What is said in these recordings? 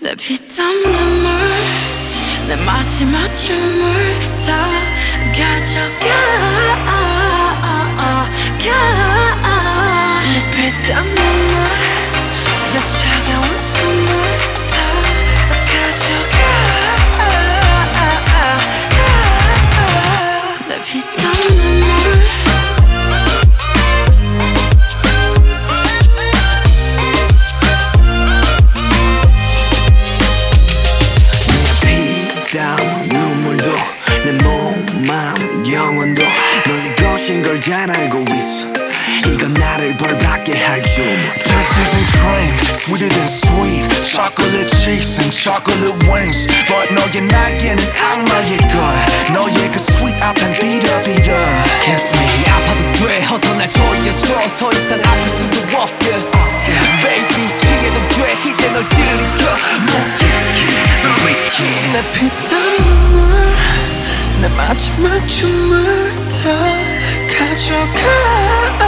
내 피땀 눈물 내 마지막 춤을 다 가져가 내 피땀 눈물 내 차가운 숨을 다 가져가 내 피땀 눈물 눈물도 내 몸, 마음, 영혼도 너의 것인 걸 잘 알고 있어. 이건 나를 벌받게 할 주문. Peaches and cream, sweeter than sweet. Chocolate cheeks and chocolate wings. But 너의 날개는 악마의 거야. 너의 그 sweet 앞엔 비려. Kiss me 아파도 돼 어서 날 조여줘 더 이상 아플 수도 없게 Baby 취해도 돼 이제 널 들이켜 목기스키 널 위스키 내 피땀 눈물 내 마지막 춤을 다 가져가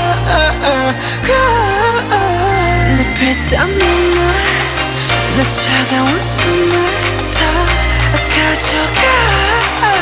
내 피땀 눈물 내 차가운 숨을 다 가져가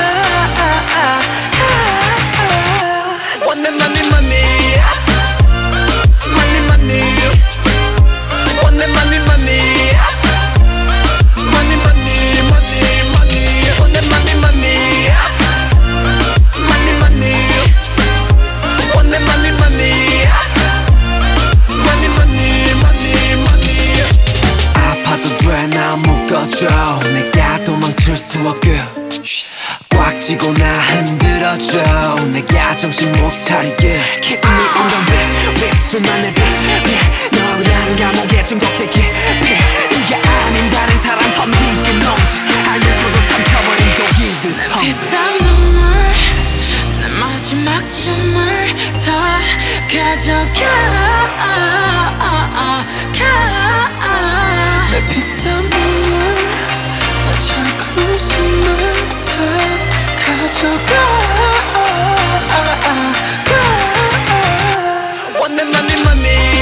Want the money money Money money Want the money money Money money money money Want the money money Money money Want the money money Money money money money 아파도 돼 나 묶어줘 내가 도망칠 수 없게 꽉 쥐고 나 흔들어줘 내가 정신 못 차리게 Kiss me on the lip 립술만 내 빛 너란 감옥에 중독되게 네가 아닌 다른 사람 섬기지 못 알면서도 삼켜버린 독이듯 피땀 눈물 내 마지막 춤을 다 가져가 내 피땀 눈물 내 차가운 숨을 다 가져가 Want the money money